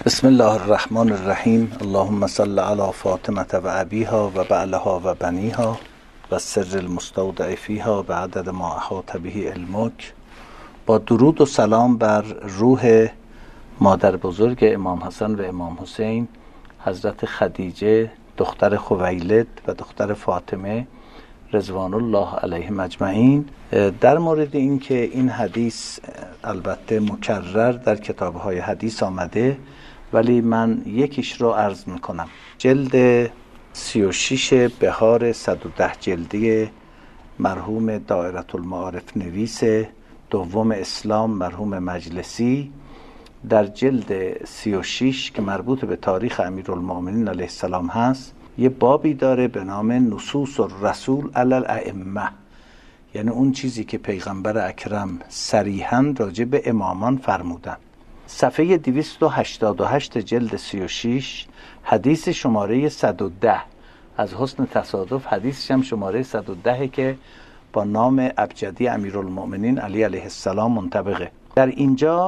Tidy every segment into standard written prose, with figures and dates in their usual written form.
بسم الله الرحمن الرحیم. اللهم صل علی فاطمه و ابیها و بعلها و بنیها و سر المستودع فیها به عدد ما احاط به علمک. با درود و سلام بر روح مادر بزرگ امام حسن و امام حسین، حضرت خدیجه دختر خویلد و دختر فاطمه رضوان الله علیهم اجمعین، در مورد این که این حدیث البته مکرر در کتاب‌های حدیث آمده، ولی من یکیش رو عرض میکنم. جلد 36 بهار 110 جلدی مرحوم دائرة المعارف نویس دوم اسلام مرحوم مجلسی، در جلد 36 که مربوط به تاریخ امیرالمؤمنین علیه السلام هست، یه بابی داره به نام نصوص الرسول علی الائمه، یعنی اون چیزی که پیغمبر اکرم صریحاً راجع به امامان فرمودن. صفحه 288 جلد 36 حدیث شماره 110، از حسن تصادف حدیثش هم شماره 110 که با نام ابجدی امیرالمؤمنین علی علیه السلام منطبقه. در اینجا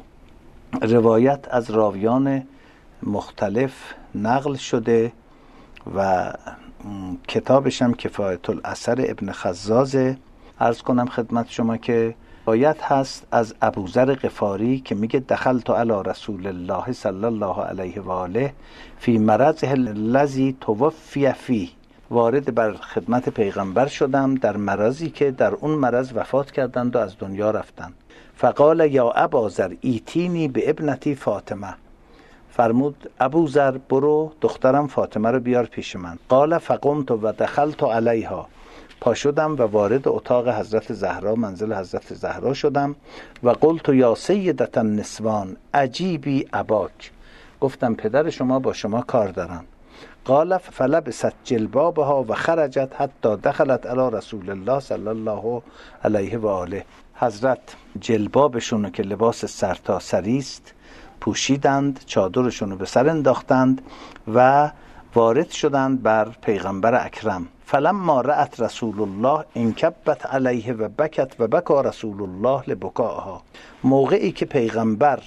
روایت از راویان مختلف نقل شده و کتابش هم کفایت الاثر ابن خزازه. عرض کنم خدمت شما که روایت هست از ابوذر غفاری که میگه دخلت علی رسول الله صلی الله علیه و آله فی مرضه الذی توفی فیه، وارد بر خدمت پیغمبر شدم در مرضی که در اون مرض وفات کردند و از دنیا رفتند. فقال یا اباذر ایتینی به ابنتی فاطمه، فرمود ابوذر برو دخترم فاطمه رو بیار پیش من. قال فقمت و دخلت علیها، پا شدم و وارد اتاق حضرت زهرا، منزل حضرت زهرا شدم. و قلت یا سیدة النسوان عجیبی اباک، گفتم پدر شما با شما کار دارن. قال فلبست جلبابها و خرجت حتی دخلت علی رسول الله صلی الله علیه و آله، حضرت جلبابشون که لباس سرتاسری است پوشیدند، چادرشون رو به سر انداختند و وارد شدند بر پیغمبر اکرم. فلما رأت رسول الله انکبت علیه و بکت و بکا رسول الله لبکائها، موقعی که پیغمبر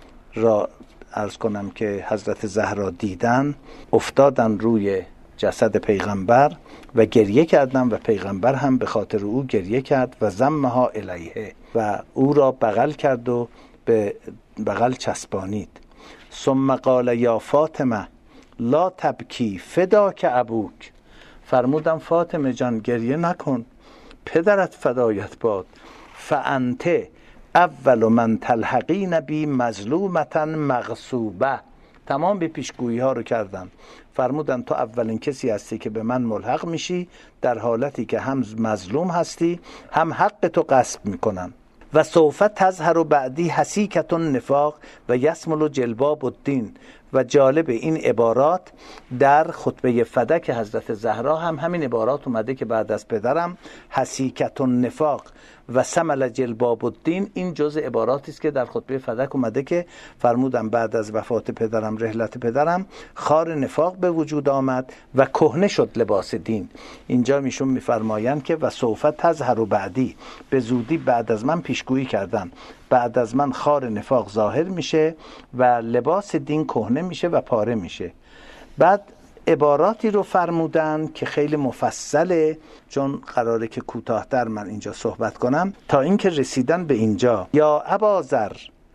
را عرض کنم که حضرت زهرا دیدن، افتادن روی جسد پیغمبر و گریه کردن و پیغمبر هم به خاطر او گریه کرد. و ضمها الیه، و او را بغل کرد و به بغل چسبانید. ثم قال یا فاطمه لا تبکی فداک ابوک، فرمودم فاطمه جان گریه نکن، پدرت فدایت باد. فانت اول من تلحقین بی مظلومتا مغصوبه، تمام به پیشگویی ها رو کردن. فرمودن تو اولین کسی هستی که به من ملحق میشی در حالتی که هم مظلوم هستی هم حق تو غصب میکنن. و سوف تظهر بعدی حسیکة النفاق و یسمل جلباب الدین. و جالب این عبارات در خطبه فدک حضرت زهرا هم همین عبارات اومده که بعد از پدرم حسیکة النفاق و سمل جلباب الدین، این جزء عباراتی است که در خطبه فدک اومده که فرمودم بعد از وفات پدرم، رحلت پدرم، خار نفاق به وجود آمد و کهنه شد لباس دین. اینجا میشون میفرمایند که و سوف تظهر بعدی، به زودی بعد از من پیشگویی کردن، بعد از من خار نفاق ظاهر میشه و لباس دین کهنه میشه و پاره میشه. بعد عباراتی رو فرمودن که خیلی مفصله، چون قراره که کوتاه‌تر من اینجا صحبت کنم تا اینکه رسیدن به اینجا. یا اباذر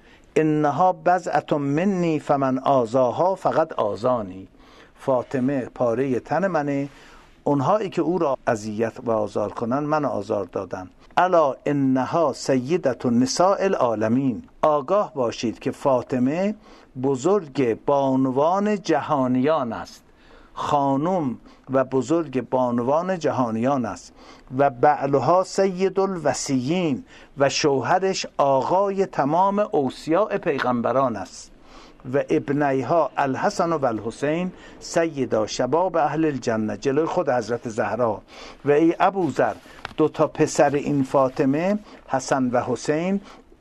انها بضعة منی فمن آذاها فقط آذانی، فاطمه پاره تن منه، اونهایی که او را اذیت و آزار کنن من آزار دادن. الا انها سیدة نساء العالمین، آگاه باشید که فاطمه بزرگ بانوان جهانیان است، خانم و بزرگ بانوان جهانیان است. و بعلها سید الوصیین، و شوهرش آقای تمام اوصیاء پیغمبران است. و ابنیها الحسن و الحسین سیدا شباب اهل الجنه، جلوی خود حضرت زهرا. و ای ابوذر دو تا پسر این فاطمه حسن و حسین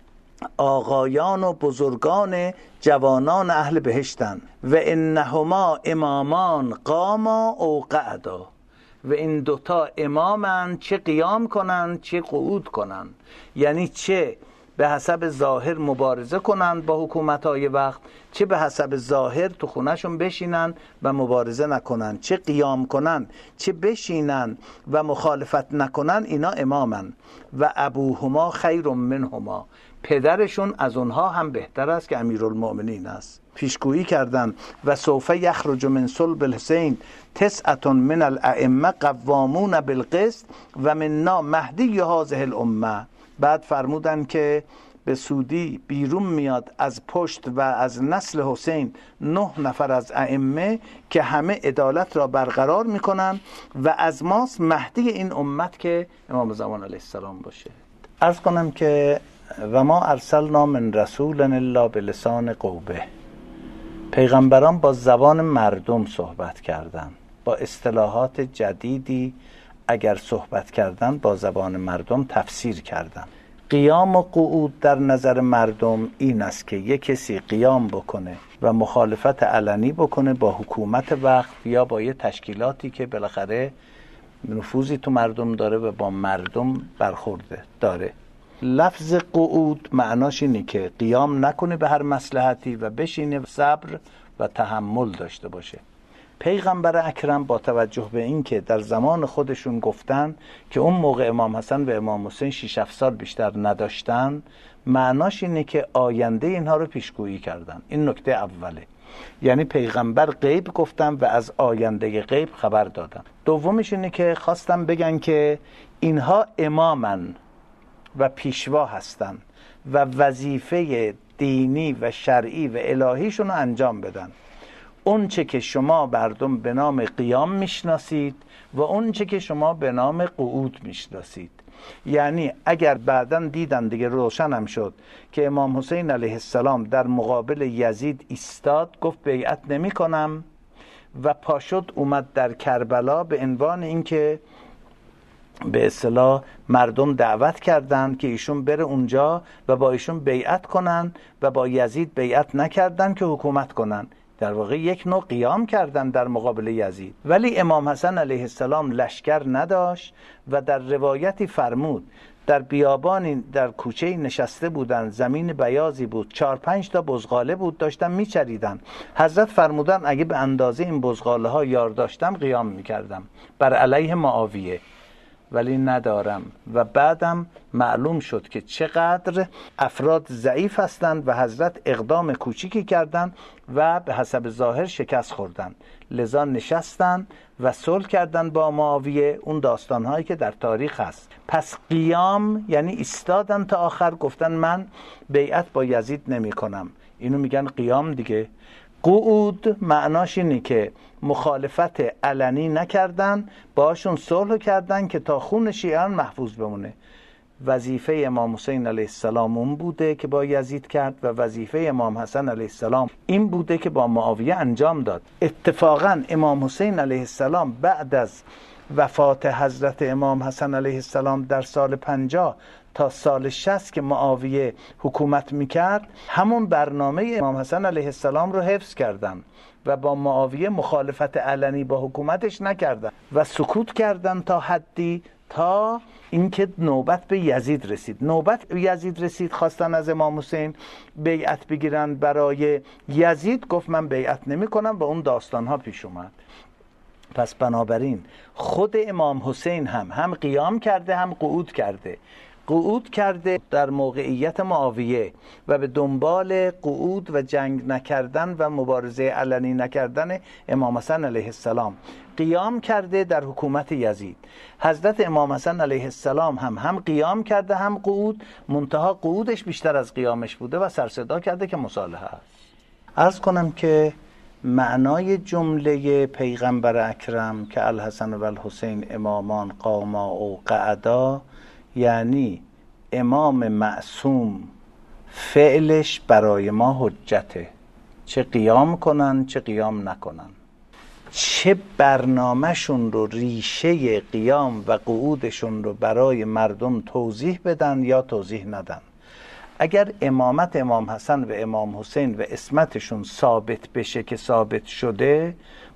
آقایان و بزرگان جوانان اهل بهشتن. و انهما امامان قاما او قعدا، و این دوتا امامن، چه قیام کنن چه قعود کنن، یعنی چه به حسب ظاهر مبارزه کنند با حکومت‌های وقت، چه به حسب ظاهر تو خونهشون بشینن و مبارزه نکنن، چه قیام کنن چه بشینن و مخالفت نکنن، اینا امامن. و ابوهما خیر منهما، پدرشون از اونها هم بهتر است که امیرالمؤمنین است. پیشگویی کردن و سوف یخرج من صلب الحسین تسعة من الائمه قوامون بالقسط و منا مهدی هذه الامه. بعد فرمودن که به سودی بیرون میاد از پشت و از نسل حسین 9 نفر از ائمه که همه عدالت را برقرار میکنن و از ماست مهدی این امت که امام زمان علیه السلام باشه. عرض کنم که و ما ارسلنا من رسول الا بلسان قومه، پیغمبران با زبان مردم صحبت کردن، با اصطلاحات جدیدی اگر صحبت کردن با زبان مردم تفسیر کردن. قیام و قعود در نظر مردم این است که یک کسی قیام بکنه و مخالفت علنی بکنه با حکومت وقت یا با یه تشکیلاتی که بالاخره نفوذی تو مردم داره و با مردم برخورده داره. لفظ قعود معناش اینه که قیام نکنه به هر مصلحتی و بشینه، صبر و تحمل داشته باشه. پیغمبر اکرم با توجه به این که در زمان خودشون گفتن که اون موقع امام حسن و امام حسین 6-7 سال بیشتر نداشتن، معناش اینه که آینده اینها رو پیشگویی کردن. این نکته اوله، یعنی پیغمبر غیب گفتن و از آینده غیب خبر دادن. دومش اینه که خواستم بگن که اینها امامن و پیشوا هستن و وظیفه دینی و شرعی و الهیشون رو انجام بدن. اون چه که شما مردم به نام قیام میشناسید و اون چه که شما به نام قعود میشناسید. یعنی اگر بعداً دیدن دیگه روشنم شد که امام حسین علیه السلام در مقابل یزید ایستاد، گفت بیعت نمی کنم و پاشد اومد در کربلا به عنوان اینکه به اصطلاح مردم دعوت کردند که ایشون بره اونجا و با ایشون بیعت کنن و با یزید بیعت نکردن که حکومت کنن. در واقع یک نوع قیام کردن در مقابل یزید. ولی امام حسن علیه السلام لشکر نداشت و در روایتی فرمود در بیابانی در کوچه نشسته بودن، زمین بیازی بود، 4-5 تا بزغاله بود داشتن میچریدن. حضرت فرمودن اگه به اندازه این بزغاله ها یار داشتم قیام میکردم بر علیه معاویه، ولی ندارم. و بعدم معلوم شد که چقدر افراد ضعیف هستند و حضرت اقدام کوچیکی کردند و به حسب ظاهر شکست خوردند، لذا نشستن و صلح کردن با معاویه. اون داستانهایی که در تاریخ هست. پس قیام یعنی ایستادن تا آخر، گفتن من بیعت با یزید نمی کنم، اینو میگن قیام دیگه. قعود معناش اینه که مخالفت علنی نکردن، باشون صلح کردن که تا خون شیعیان محفوظ بمونه. وظیفه امام حسین علیه السلام اون بوده که با یزید کرد و وظیفه امام حسن علیه السلام این بوده که با معاویه انجام داد. اتفاقا امام حسین علیه السلام بعد از وفات حضرت امام حسن علیه السلام در سال 50 تا سال 60 که معاویه حکومت میکرد، همون برنامه امام حسن علیه السلام رو حفظ کردن و با معاویه مخالفت علنی با حکومتش نکردن و سکوت کردن تا حدی تا اینکه نوبت به یزید رسید. نوبت به یزید رسید، خواستن از امام حسین بیعت بگیرن برای یزید، گفت من بیعت نمی کنم و اون داستان ها پیش اومد. پس بنابراین خود امام حسین هم قیام کرده هم قعود کرده. قعود کرده در موقعیت معاویه و به دنبال قعود و جنگ نکردن و مبارزه علنی نکردن امام حسن علیه السلام. قیام کرده در حکومت یزید. حضرت امام حسن علیه السلام هم قیام کرده هم قعود، منتها قعودش بیشتر از قیامش بوده و سرصدا کرده که مصالحه است. عرض کنم که معنای جمله پیغمبر اکرم که الحسن و الحسین امامان قاما و قعدا، یعنی امام معصوم فعلش برای ما حجته، چه قیام کنن چه قیام نکنن، چه برنامهشون رو، ریشه قیام و قعودشون رو برای مردم توضیح بدن یا توضیح ندن. اگر امامت امام حسن و امام حسین و اسمتشون ثابت بشه که ثابت شده،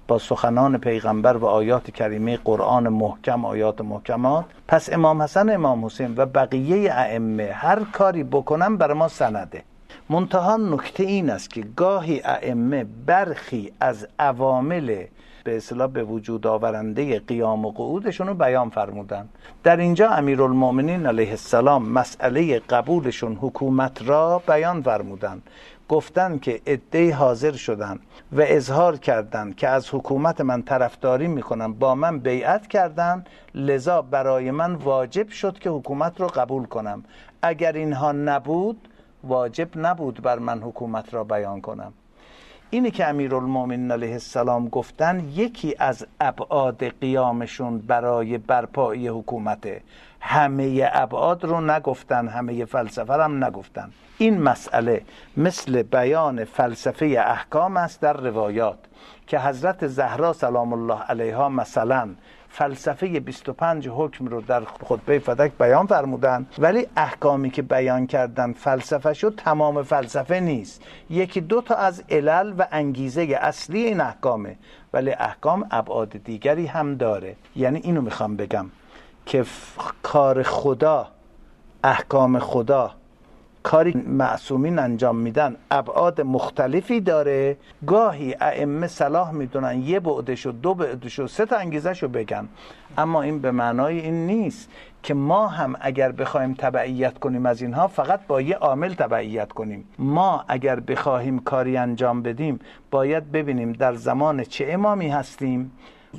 با سخنان پیغمبر و آیات کریمه قرآن محکم، آیات محکمات. پس امام حسن، امام حسین و بقیه ائمه هر کاری بکنن برای ما سنده. منتها نکته این است که گاهی ائمه برخی از عوامل به اصطلاح به وجود آورنده قیام و قعودشون رو بیان فرمودن. در اینجا امیرالمؤمنین علیه السلام مسئله قبولشون حکومت را بیان فرمودن. گفتن که عده‌ای حاضر شدن و اظهار کردن که از حکومت من طرفداری میکنن، با من بیعت کردن، لذا برای من واجب شد که حکومت رو قبول کنم. اگر اینها نبود واجب نبود بر من حکومت را بیان کنم. اینی که امیرالمؤمنین علیه السلام گفتن یکی از ابعاد قیامشون برای برپایی حکومته. همه ابعاد رو نگفتن، همه فلسفه هم نگفتن. این مسئله مثل بیان فلسفه احکام است در روایات که حضرت زهرا سلام الله علیها مثلا فلسفه 25 حکم رو در خطبه فدک بیان فرمودن، ولی احکامی که بیان کردن فلسفه شد تمام فلسفه نیست، یکی دو تا از علل و انگیزه اصلی این احکامه، ولی احکام ابعاد دیگری هم داره. یعنی اینو میخوام بگم که کار خدا، احکام خدا، کاری معصومین انجام میدن ابعاد مختلفی داره. گاهی ائمه صلاح میدونن یه بعدشو، دو بعدشو، سه تا انگیزشو بگن، اما این به معنای این نیست که ما هم اگر بخوایم تبعیت کنیم از اینها فقط با یه عامل تبعیت کنیم. ما اگر بخواهیم کاری انجام بدیم باید ببینیم در زمان چه امامی هستیم،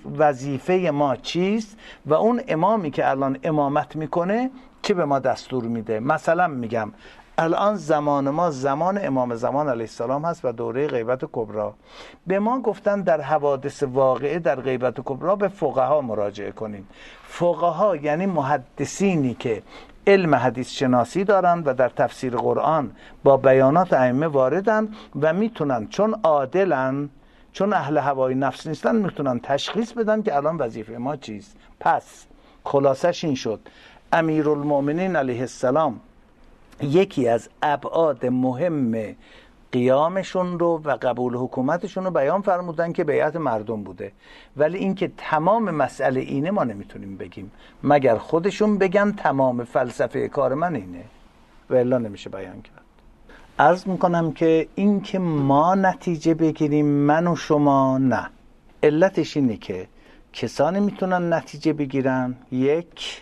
وظیفه ما چیست و اون امامی که الان امامت میکنه چه به ما دستور میده. مثلا میگم الان زمان ما زمان امام زمان علیه السلام هست و دوره غیبت کبرا. به ما گفتن در حوادث واقعه در غیبت کبرا به فقها مراجعه کنیم. فقها یعنی محدثینی که علم حدیث شناسی دارن و در تفسیر قرآن با بیانات ائمه واردن و میتونن، چون عادلن، چون اهل هوای نفس نیستن، میتونن تشخیص بدن که الان وظیفه ما چیست. پس خلاصش این شد امیرالمؤمنین علیه السلام یکی از ابعاد مهم قیامشون رو و قبول حکومتشون رو بیان فرمودن که بیعت مردم بوده، ولی اینکه تمام مسئله اینه ما نمیتونیم بگیم مگر خودشون بگن تمام فلسفه کار من اینه، و الا نمیشه بیان کرد. عرض میکنم که اینکه ما نتیجه بگیریم من و شما نه، علتش اینه که کسانی میتونن نتیجه بگیرن یک،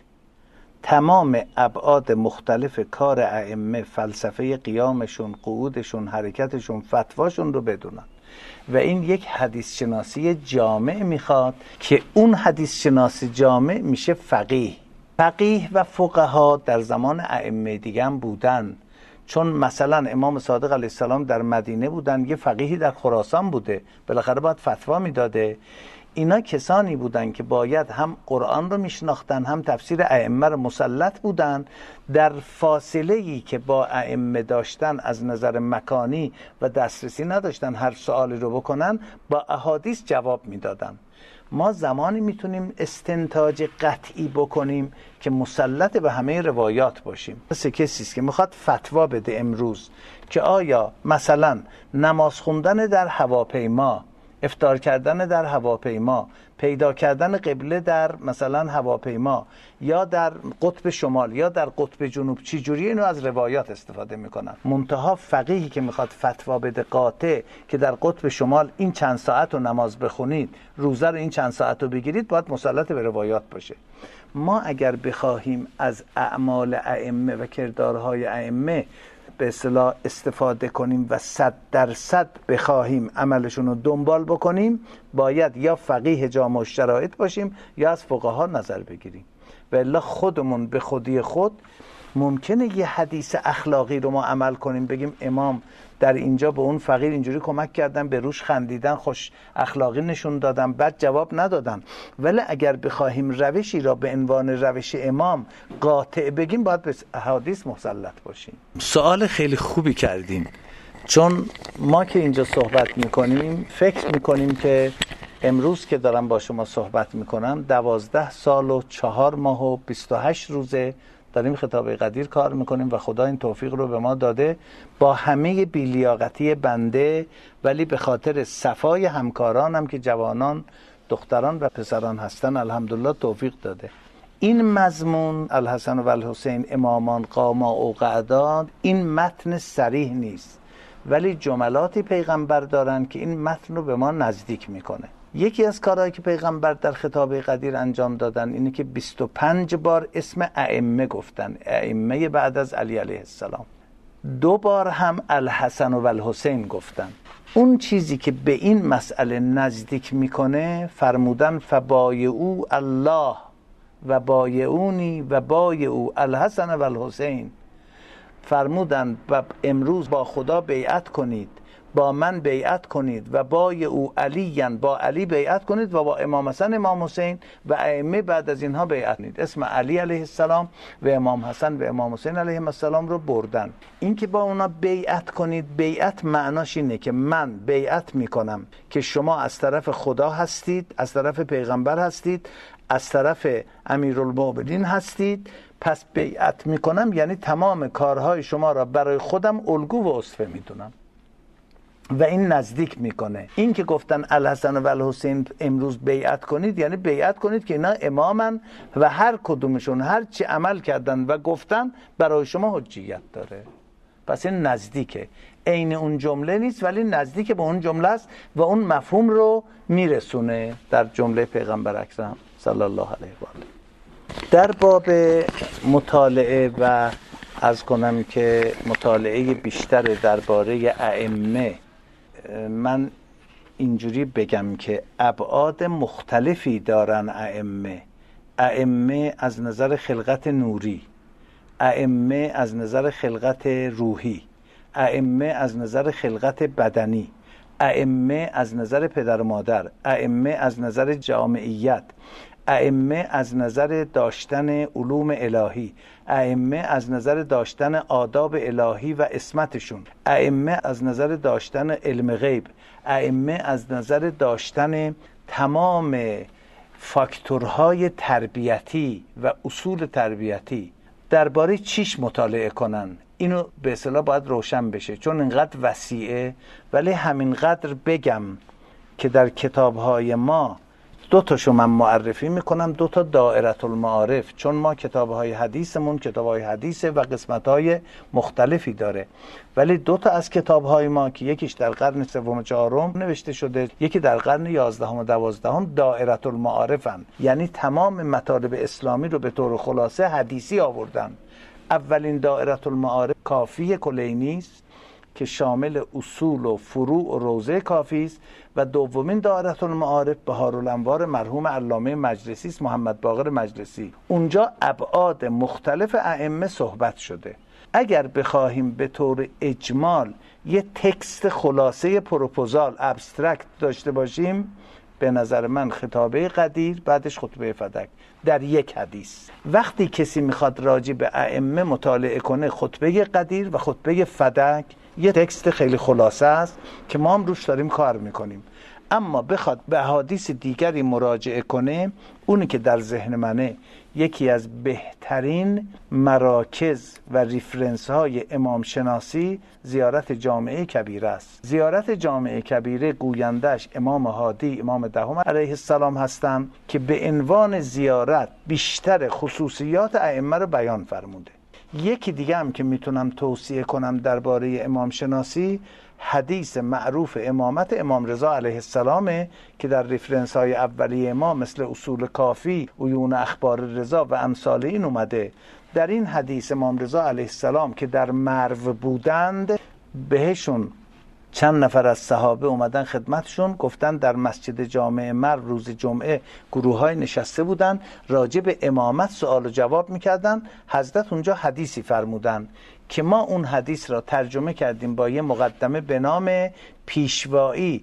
تمام ابعاد مختلف کار ائمه، فلسفه قیامشون، قعودشون، حرکتشون، فتواشون رو بدونن، و این یک حدیث شناسی جامع میخواد که اون حدیث شناسی جامع میشه فقیه. فقیه و فقها در زمان ائمه دیگه هم بودن، چون مثلا امام صادق علیه السلام در مدینه بودن، یه فقیهی در خراسان بوده، بالاخره باید فتوا میداده. اینا کسانی بودن که باید هم قرآن رو میشناختن هم تفسیر ائمه رو مسلط بودن. در فاصله‌ای که با ائمه داشتن از نظر مکانی و دسترسی نداشتن هر سوالی رو بکنن، با احادیث جواب میدادن. ما زمانی میتونیم استنتاج قطعی بکنیم که مسلط به همه روایات باشیم. مثل کسی است که میخواد فتوا بده امروز که آیا مثلا نماز خوندن در هواپیما، افطار کردن در هواپیما، پیدا کردن قبله در مثلا هواپیما یا در قطب شمال یا در قطب جنوب، چی جوری اینو از روایات استفاده میکنن. منتها فقیهی که میخواد فتوا بده قاطع که در قطب شمال این چند ساعت رو نماز بخونید، روزه رو این چند ساعت رو بگیرید، باید مسلط به روایات باشه. ما اگر بخواهیم از اعمال ائمه و کردارهای ائمه به اصطلاح استفاده کنیم و 100% بخواهیم عملشون رو دنبال بکنیم، باید یا فقیه جامع الشرایط باشیم یا از فقها نظر بگیریم، و الا خودمون به خودی خود ممکنه یه حدیث اخلاقی رو ما عمل کنیم، بگیم امام در اینجا به اون فقیر اینجوری کمک کردن، به روش خندیدن، خوش اخلاقی نشون دادن، بد جواب ندادن. ولی اگر بخواهیم روشی را به عنوان روش امام قاطع بگیم، باید به حدیث مسلط باشیم. سوال خیلی خوبی کردیم، چون ما که اینجا صحبت میکنیم فکر میکنیم که امروز که دارم با شما صحبت میکنم 12 سال و 4 ماه و 28 روزه داریم خطابه قدیر کار میکنیم و خدا این توفیق رو به ما داده، با همه بی‌لیاقتی بنده، ولی به خاطر صفای همکارانم که جوانان، دختران و پسران هستن الحمدلله توفیق داده. این مضمون الحسن و الحسین امامان قاما و قعدا، این متن صریح نیست، ولی جملاتی پیغمبر دارن که این متن رو به ما نزدیک میکنه. یکی از کارهایی که پیغمبر در خطابه قدیر انجام دادن اینه که 25 بار اسم ائمه گفتن، ائمه بعد از علی علیه السلام. 2 بار هم الحسن و الحسین گفتن. اون چیزی که به این مسئله نزدیک میکنه فرمودن فبایعوا الله و بایعونی و بایعوا الحسن و الحسین. فرمودن و امروز با خدا بیعت کنید، با من بیعت کنید، و بایعوا علیاً، با علی بیعت کنید، و با امام حسن امام حسین و ائمه بعد از اینها بیعت کنید. اسم علی علیه السلام و امام حسن و امام حسین علیه السلام رو بردن. این که با اونا بیعت کنید، بیعت معناش اینه که من بیعت میکنم که شما از طرف خدا هستید، از طرف پیغمبر هستید، از طرف امیرالمومنین هستید، پس بیعت میکنم یعنی تمام کارهای شما را برای خودم الگو و اسوه میدونم و این نزدیک میکنه. این که گفتن الحسن و الحسین امروز بیعت کنید، یعنی بیعت کنید که اینا امامن و هر کدومشون هر چی عمل کردن و گفتن برای شما حجیت داره. پس این نزدیکه، عین اون جمله نیست ولی نزدیک به اون جمله است و اون مفهوم رو میرسونه در جمله پیغمبر اکرم صلی الله علیه و آله. در باب مطالعه و عرض کنم که مطالعه بیشتر درباره ائمه، من اینجوری بگم که ابعاد مختلفی دارن ائمه. ائمه از نظر خلقت نوری، ائمه از نظر خلقت روحی، ائمه از نظر خلقت بدنی، ائمه از نظر پدر و مادر، ائمه از نظر جامعیت، ائمه از نظر داشتن علوم الهی، ائمه از نظر داشتن آداب الهی و عصمتشون، ائمه از نظر داشتن علم غیب، ائمه از نظر داشتن تمام فاکتورهای تربیتی و اصول تربیتی. درباره چیش مطالعه کنن اینو به اصطلاح باید روشن بشه، چون اینقدر وسیعه. ولی همینقدر بگم که در کتابهای ما 2 تاشو من معرفی میکنم، 2 تا دائره المعارف، چون ما کتابهای حدیثمون کتابهای حدیثه و قسمتهای مختلفی داره، ولی 2 تا از کتابهای ما که یکیش در قرن 3 و 4 نوشته شده، یکی در قرن 11 و 12 دائره المعارفن، یعنی تمام مطالب اسلامی رو به طور خلاصه حدیثی آوردن. اولین دائره المعارف کافی کلینی است که شامل اصول و فروع و روضه کافی است، و دومین دائره المعارف بهارالانوار مرحوم علامه مجلسی است، محمد باقر مجلسی. اونجا ابعاد مختلف ائمه صحبت شده. اگر بخواهیم به طور اجمال یه تکست خلاصه پروپوزال ابسترکت داشته باشیم، به نظر من خطابه قدیر بعدش خطبه فدک در یک حدیث. وقتی کسی میخواد راجع به ائمه مطالعه کنه، خطبه قدیر و خطبه فدک یه تکست خیلی خلاصه است که ما هم روش داریم کار میکنیم. اما بخواد به احادیث دیگری مراجعه کنه، اونی که در ذهن منه یکی از بهترین مراکز و ریفرنس های امام شناسی زیارت جامعه کبیره است. زیارت جامعه کبیره گویندش امام هادی امام دهم علیه السلام هستند که به عنوان زیارت بیشتر خصوصیات ائمه رو بیان فرموده. یکی دیگه هم که میتونم توصیه کنم درباره امام شناسی، حدیث معروف امامت امام رضا علیه السلامه که در ریفرنس های اولیه ما مثل اصول کافی، عیون اخبار رضا و امثال این اومده. در این حدیث امام رضا علیه السلام که در مرو بودند، بهشون چند نفر از صحابه اومدن خدمتشون، گفتن در مسجد جامع مرو روز جمعه گروه های نشسته بودن راجع به امامت سوال و جواب میکردن. حضرت اونجا حدیثی فرمودن که ما اون حدیث را ترجمه کردیم با یه مقدمه به نام پیشوایی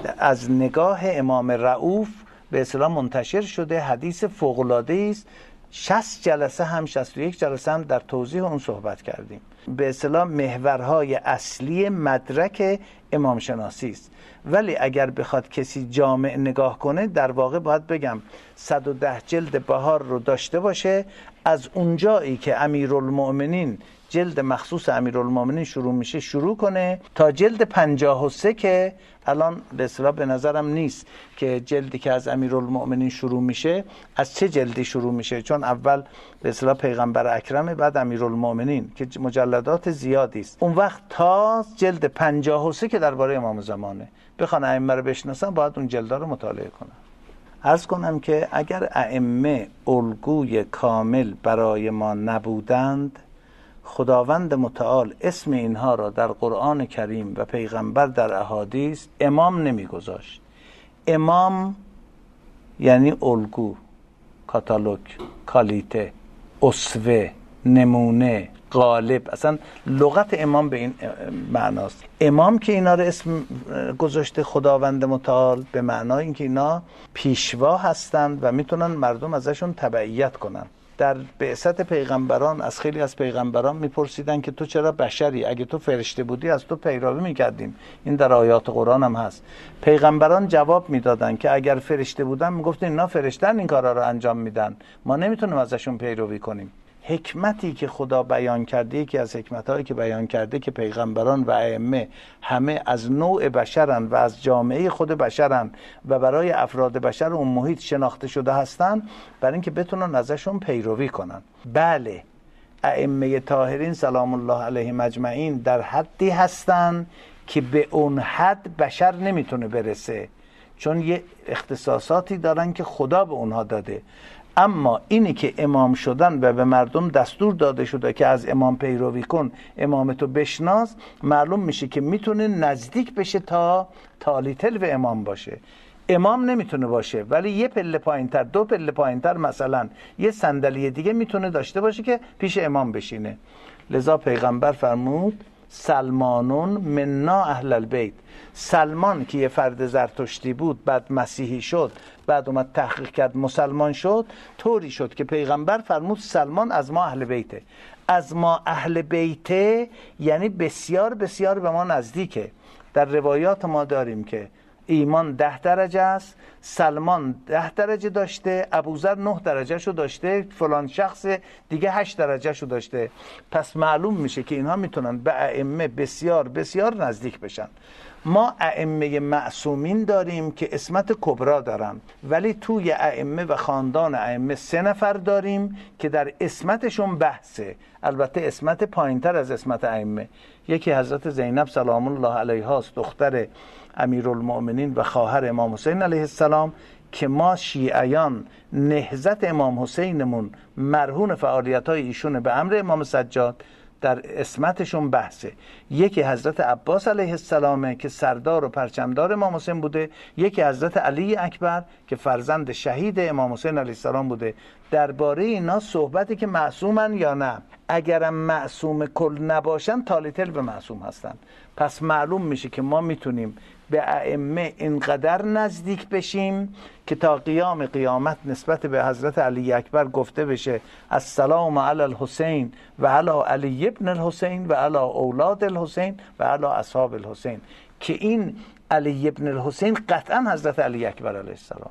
از نگاه امام رؤوف، به اصطلاح منتشر شده. حدیث فوق‌العاده است. 60 جلسه هم 61 جلسه هم در توضیح اون صحبت کردیم. به اصطلاح محورهای اصلی مدرک امام شناسی است. ولی اگر بخواد کسی جامع نگاه کنه، در واقع باید بگم 110 جلد بهار رو داشته باشه، از اونجایی که امیرالمؤمنین جلد مخصوص امیرالمؤمنین شروع میشه شروع کنه تا جلد 53 که الان به اصطلاح به نظرم نیست که جلدی که از امیرالمؤمنین شروع میشه از چه جلدی شروع میشه، چون اول به اصطلاح پیغمبر اکرم، بعد امیرالمؤمنین که مجلدات زیادی است. اون وقت تا جلد 53 که درباره امام زمانه بخوان ائمه رو بشناسن باید اون جلدا رو مطالعه کنن. عرض کنم که اگر ائمه الگوی کامل برای ما نبودند، خداوند متعال اسم اینها را در قرآن کریم و پیغمبر در احادیث امام نمیگذاشت. امام یعنی الگو، کاتالوگ، کالیته، اسوه، نمونه، غالب. اصلا لغت امام به این معناست. امام که اینا رو اسم گذاشته خداوند متعال به معنای اینکه اینا پیشوا هستند و میتونن مردم ازشون تبعیت کنن. در بعثت پیغمبران از خیلی از پیغمبران میپرسیدن که تو چرا بشری؟ اگه تو فرشته بودی از تو پیروی میکردیم. این در آیات قرآن هم هست. پیغمبران جواب میدادن که اگر فرشته بودن میگفتن اینا فرشتن این کارا رو انجام میدن، ما نمیتونیم ازشون پیروی کنیم. حکمتی که خدا بیان کرده، یکی از حکمتایی که بیان کرده که پیغمبران و ائمه همه از نوع بشرن و از جامعه خود بشرن و برای افراد بشر اون محیط شناخته شده هستن، برای اینکه بتونن ازشون پیروی کنن. بله، ائمه طاهرین سلام الله علیهم اجمعین در حدی هستن که به اون حد بشر نمیتونه برسه، چون یه اختصاصاتی دارن که خدا به اونها داده. اما اینی که امام شدن و به مردم دستور داده شده که از امام پیروی کن، امامتو بشناس، معلوم میشه که میتونه نزدیک بشه تا تالیتل و امام باشه. امام نمیتونه باشه ولی یه پله پایینتر، 2 پله پایینتر، مثلا یه صندلی دیگه میتونه داشته باشه که پیش امام بشینه. لذا پیغمبر فرمود سلمانون منا اهل البیت. سلمان که یه فرد زرتشتی بود، بعد مسیحی شد، بعد اومد تحقیق کرد مسلمان شد، طوری شد که پیغمبر فرمود سلمان از ما اهل بیته. از ما اهل بیته یعنی بسیار بسیار به ما نزدیکه. در روایات ما داریم که ایمان 10 درجه است، سلمان 10 درجه داشته، ابوذر 9 درجه شو داشته، فلان شخص دیگه 8 درجه شو داشته. پس معلوم میشه که اینها میتونن به ائمه بسیار بسیار نزدیک بشن. ما ائمه معصومین داریم که عصمت کبرا دارن، ولی توی ائمه و خاندان ائمه 3 نفر داریم که در عصمتشون بحثه، البته عصمت پایینتر از عصمت ائمه. یکی حضرت زینب سلام الله علیها است، دختر امیرالمؤمنین و خواهر امام حسین علیه السلام، که ما شیعیان نهضت امام حسینمون مرهون فعالیت‌های ایشون به امر امام سجاد در عصمتشون بحثه. یکی حضرت عباس علیه السلام که سردار و پرچمدار امام حسین بوده، یکی حضرت علی اکبر که فرزند شهید امام حسین علیه السلام بوده. درباره اینا صحبتی که معصومن یا نه. اگرم معصوم کل نباشن تالیتل به معصوم هستن. پس معلوم میشه که ما میتونیم به ائمه اینقدر نزدیک بشیم که تا قیام قیامت نسبت به حضرت علی اکبر گفته بشه السلام علی الحسین و علی علی ابن الحسین و علی اولاد الحسین و علی اصحاب الحسین، که این علی ابن الحسین قطعا حضرت علی اکبر علیه السلامه.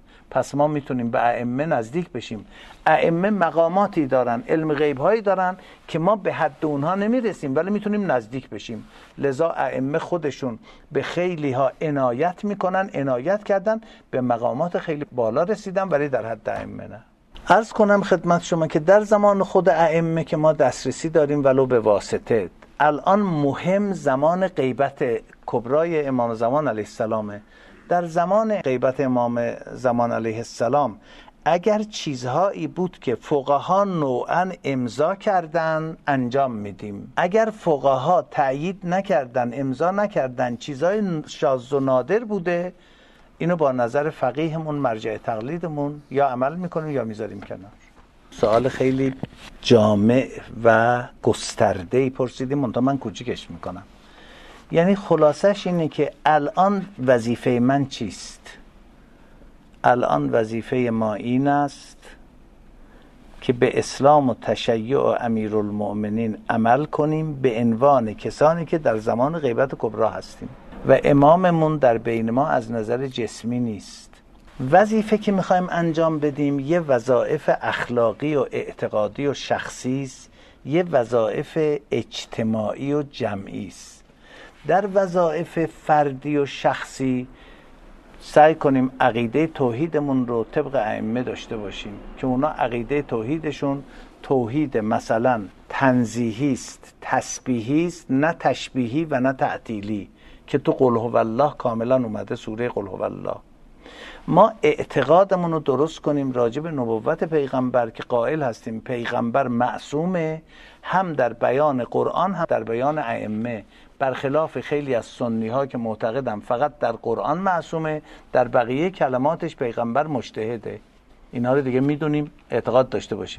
پس ما میتونیم به ائمه نزدیک بشیم. ائمه مقاماتی دارن، علم غیب هایی دارن که ما به حد اونها نمیرسیم ولی میتونیم نزدیک بشیم. لذا ائمه خودشون به خیلی ها عنایت میکنن، عنایت کردن، به مقامات خیلی بالا رسیدن ولی در حد ائمه نه. عرض کنم خدمت شما که در زمان خود ائمه که ما دسترسی داریم ولو به واسطه، الان مهم زمان غیبت کبرای امام زمان علیه السلامه. در زمان غیبت امام زمان علیه السلام اگر چیزهایی بود که فقها نوعا امضا کردن انجام میدیم، اگر فقها تأیید نکردن، امضا نکردن، چیزهای شاذ و نادر بوده، اینو با نظر فقیهمون، مرجع تقلیدمون، یا عمل میکنیم یا میذاریم کنار. سوال خیلی جامع و گسترده‌ای پرسیدیم، منتها من کوچیکش میکنم. یعنی خلاصش اینه که الان وظیفه من چیست؟ الان وظیفه ما این است که به اسلام و تشیع و امیرالمؤمنین عمل کنیم به عنوان کسانی که در زمان غیبت کبری هستیم و اماممون در بین ما از نظر جسمی نیست. وظیفه که میخوایم انجام بدیم یه وظایف اخلاقی و اعتقادی و شخصی است، یه وظایف اجتماعی و جمعی است. در وظایف فردی و شخصی سعی کنیم عقیده توحیدمون رو طبق ائمه داشته باشیم که اونا عقیده توحیدشون توحید مثلا تنزیهی است، تسبیحی است، نه تشبیهی و نه تعطیلی که تو قل هو الله کاملا اومده، سوره قل هو الله. ما اعتقادمون رو درست کنیم راجع به نبوت پیغمبر که قائل هستیم پیغمبر معصومه، هم در بیان قرآن هم در بیان ائمه، برخلاف خیلی از سنی ها که معتقدن فقط در قرآن معصومه، در بقیه کلماتش پیغمبر مجتهده. اینا رو دیگه میدونیم، اعتقاد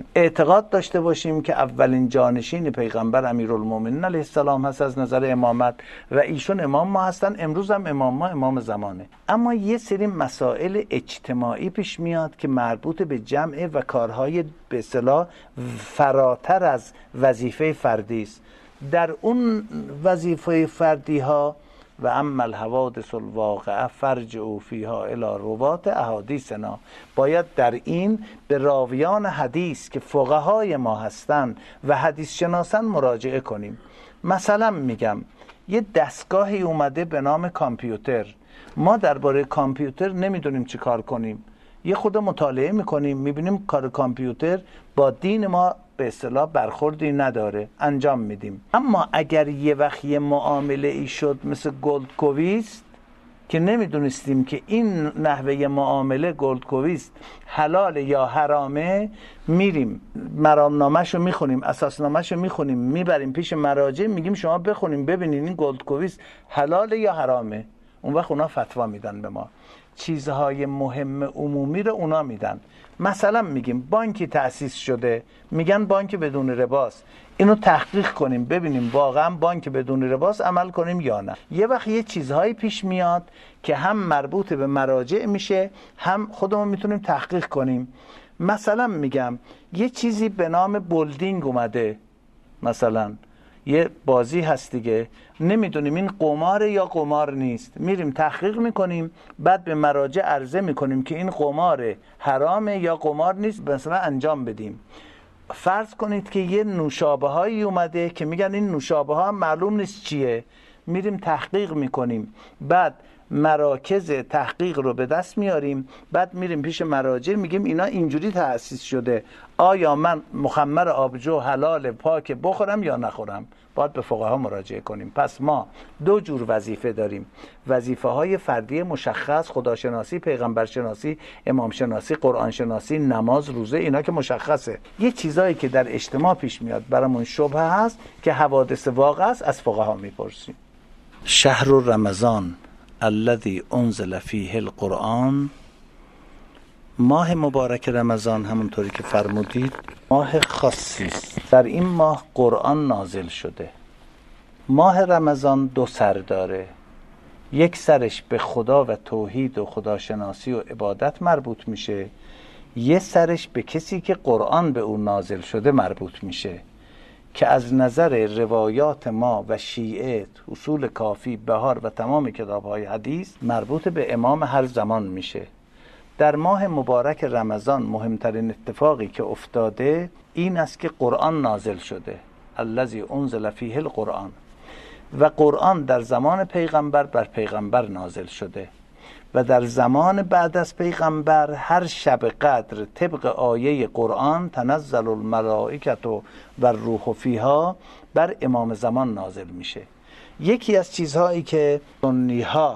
داشته باشیم که اولین جانشین پیغمبر امیرالمؤمنین علیه السلام هست از نظر امامت و ایشون امام ما هستن، امروز هم امام ما امام زمانه. اما یه سری مسائل اجتماعی پیش میاد که مربوط به جمع و کارهای به اصطلاح فراتر از وظیفه فردی است. در اون وظیفه فردی ها و اما الحوادث الواقعه فرجعوا فیها الی روات احادیثنا، باید در این به راویان حدیث که فقهای ما هستن و حدیث شناسن مراجعه کنیم. مثلا میگم یه دستگاهی اومده به نام کامپیوتر، ما درباره کامپیوتر نمیدونیم چی کار کنیم، یه خود مطالعه میکنیم میبینیم کار کامپیوتر با دین ما به اصطلاح برخوردی نداره، انجام میدیم. اما اگر یه وقت یه معامله ای شد مثل گلدکویست که نمیدونستیم که این نحوه معامله گلدکویست حلال یا حرامه، میریم مرامنامه‌شو میخونیم، اساسنامه‌شو میخونیم، میبریم پیش مراجع، میگیم شما بخونیم ببینین این گلدکویست حلال یا حرامه. اون وقت اونا فتوا میدن به ما، چیزهای مهم عمومی رو اونا میدن. مثلا میگیم بانکی تأسیس شده، میگن بانک بدون رباست، اینو تحقیق کنیم ببینیم واقعا بانک بدون رباست عمل کنیم یا نه. یه وقت یه چیزهایی پیش میاد که هم مربوط به مراجع میشه هم خودمون میتونیم تحقیق کنیم. مثلا میگم یه چیزی به نام بولدینگ اومده، مثلا یه بازی هست دیگه، نمیدونیم این قمار یا قمار نیست، میریم تحقیق میکنیم، بعد به مراجع عرضه میکنیم که این قمار حرامه یا قمار نیست، مثلا انجام بدیم. فرض کنید که یه نوشابه هایی اومده که میگن این نوشابه ها معلوم نیست چیه، میریم تحقیق میکنیم، بعد مراکز تحقیق رو به دست میاریم، بعد میریم پیش مراجع میگیم اینا اینجوری تأسیس شده، آیا من مخمر آبجو حلال پاک بخورم یا نخورم؟ باید به فقها مراجعه کنیم. پس ما دو جور وظیفه داریم، وظیفه های فردی مشخص، خداشناسی، پیغمبرشناسی، امامشناسی، قرآنشناسی، نماز، روزه، اینا که مشخصه. یه چیزایی که در اجتماع پیش میاد برامون شبهه هست که حوادث واقع است، از فقها میپرسیم. شهر رمضان الذی انزل فیه القرآن، ماه مبارک رمضان همونطوری که فرمودید ماه خاصی است. در این ماه قرآن نازل شده. ماه رمضان دو سر داره، یک سرش به خدا و توحید و خداشناسی و عبادت مربوط میشه، یه سرش به کسی که قرآن به اون نازل شده مربوط میشه که از نظر روایات ما و شیعه، اصول کافی، بهار و تمام کتاب‌های حدیث مربوط به امام هر زمان میشه. در ماه مبارک رمضان مهمترین اتفاقی که افتاده این است که قرآن نازل شده، الذی انزل فیه القرآن، و قرآن در زمان پیغمبر بر پیغمبر نازل شده و در زمان بعد از پیغمبر هر شب قدر طبق آیه قرآن تنزل الملائکة و الروح فیها بر امام زمان نازل میشه. یکی از چیزهایی که سنی ها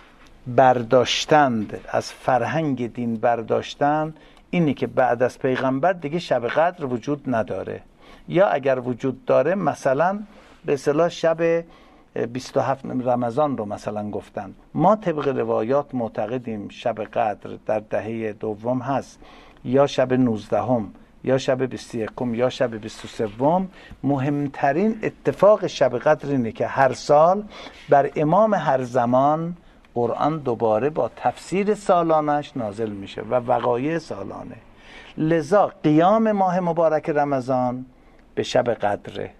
برداشتند، از فرهنگ دین برداشتند، اینی که بعد از پیغمبر دیگه شب قدر وجود نداره، یا اگر وجود داره مثلا به اصطلاح شب 27 رمضان رو مثلا گفتن. ما طبق روایات معتقدیم شب قدر در دهه دوم هست، یا شب 19 یا شب 21 یا شب 23. مهمترین اتفاق شب قدر اینه که هر سال بر امام هر زمان قرآن دوباره با تفسیر سالانش نازل میشه و وقایع سالانه. لذا قیام ماه مبارک رمضان به شب قدره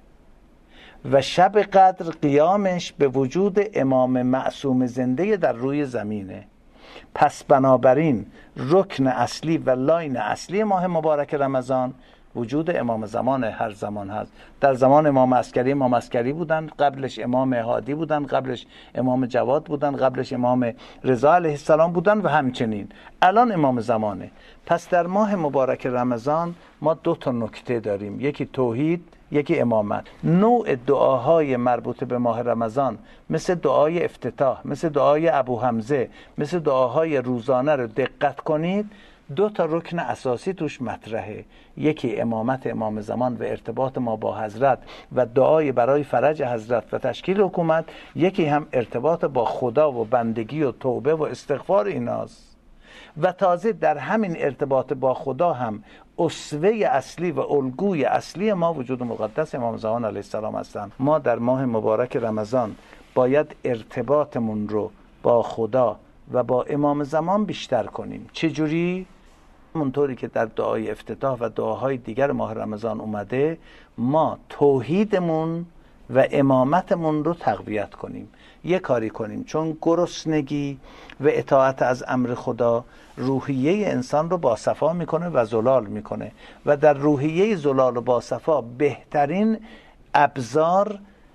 و شب قدر قیامش به وجود امام معصوم زنده در روی زمینه. پس بنابراین رکن اصلی و لاین اصلی ماه مبارک رمضان وجود امام زمان هر زمان هست. در زمان امام عسکری بودن، قبلش امام هادی بودن، قبلش امام جواد بودن، قبلش امام رضا علیه السلام بودن و همچنین الان امام زمانه. پس در ماه مبارک رمضان ما دو تا نکته داریم، یکی توحید، یکی امامت. نوع دعاهای مربوط به ماه رمضان مثل دعای افتتاح، مثل دعای ابو حمزه، مثل دعاهای روزانه رو دقت کنید، دو تا رکن اساسی توش مطرحه. یکی امامت امام زمان و ارتباط ما با حضرت و دعای برای فرج حضرت و تشکیل حکومت، یکی هم ارتباط با خدا و بندگی و توبه و استغفار ایناست. و تازه در همین ارتباط با خدا هم اسوه اصلی و الگوی اصلی ما وجود مقدس امام زمان علیه السلام هستند. ما در ماه مبارک رمضان باید ارتباطمون رو با خدا و با امام زمان بیشتر کنیم. چجوری؟ همونطوری که در دعای افتتاح و دعاهای دیگر ماه رمضان اومده، ما توحیدمون و امامتمون رو تقویت کنیم، یه کاری کنیم، چون گرسنگی و اطاعت از امر خدا روحیه انسان رو باصفا میکنه و زلال میکنه و در روحیه زلال و باصفا بهترین ابزار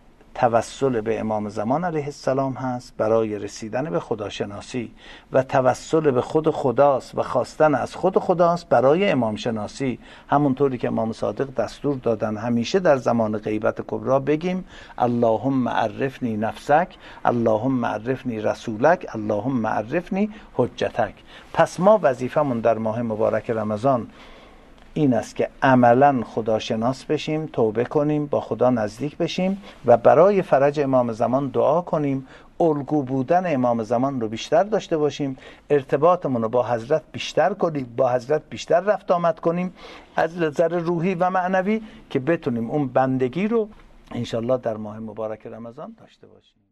توسل به امام زمان علیه السلام هست برای رسیدن به خداشناسی و توسل به خود خداست و خواستن از خود خداست برای امام شناسی. همونطوری که امام صادق دستور دادن همیشه در زمان غیبت کبرا بگیم اللهم عرفنی نفسک، اللهم عرفنی رسولک، اللهم عرفنی حجتک. پس ما وظیفمون در ماه مبارک رمضان این است که عملا خداشناس بشیم، توبه کنیم، با خدا نزدیک بشیم و برای فرج امام زمان دعا کنیم، الگو بودن امام زمان رو بیشتر داشته باشیم، ارتباطمون رو با حضرت بیشتر کنیم، با حضرت بیشتر رفت آمد کنیم از نظر روحی و معنوی، که بتونیم اون بندگی رو انشالله در ماه مبارک رمضان داشته باشیم.